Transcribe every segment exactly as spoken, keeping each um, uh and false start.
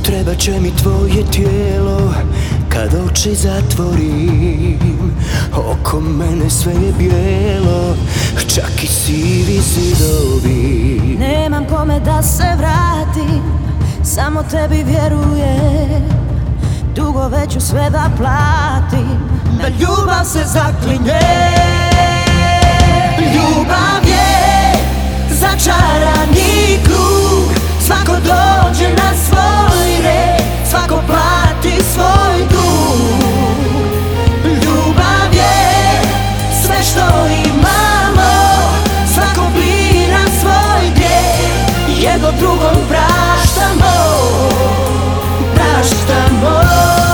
Trebat će mi tvoje tijelo kad oči zatvorim. Oko mene sve je bijelo, čak i sivi zidovi. Nemam kome da se vratim, samo tebi vjerujem. Dugo već ću sve da platim, na ljubav se zaklinjem. Ljubav je začarani krug, svako dođe na svoj red, svako plati svoj dug. Ljubav je sve što imamo, svako bira svoj grijeh, jedno drugom praštamo, praštamo.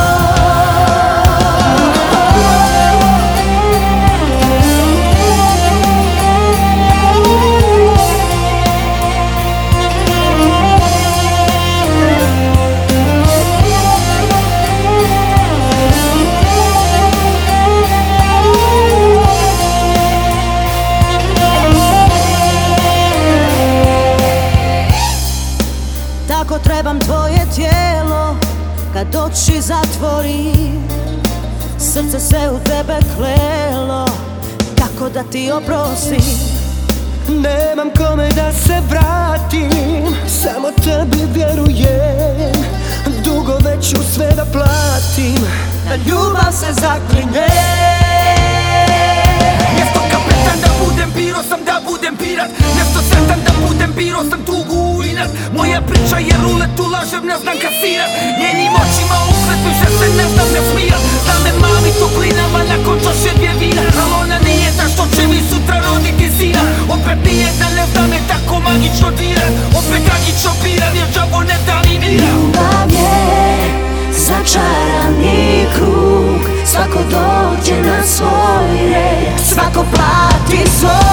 Tako trebam tvoje tijelo kad oči zatvorim. Srce se u tebe klelo, kako da ti oprostim. Nemam kome da se vratim, samo tebi vjerujem. Dugo već ću sve da platim, na ljubav se zaklinjem. Mjesto kapetan da budem, biro sam da budem pirat. Mjesto sretan da budem, biro sam tugu u inat. Moja priča je rulet, ulažem, ne znam kasirat. Njenim očima ukret, više se ne znam ne smijat. Da me mami toplinama nakon čaše dvije vina. Al ona nije ta što će mi sutra roditi sina. Opet nijedna ne zna me tako magično dirat. Opet tragično biran jer džavo ne da mi mira. Ljubav je začarani krug, svako dođe na svoj red, svako plati svoj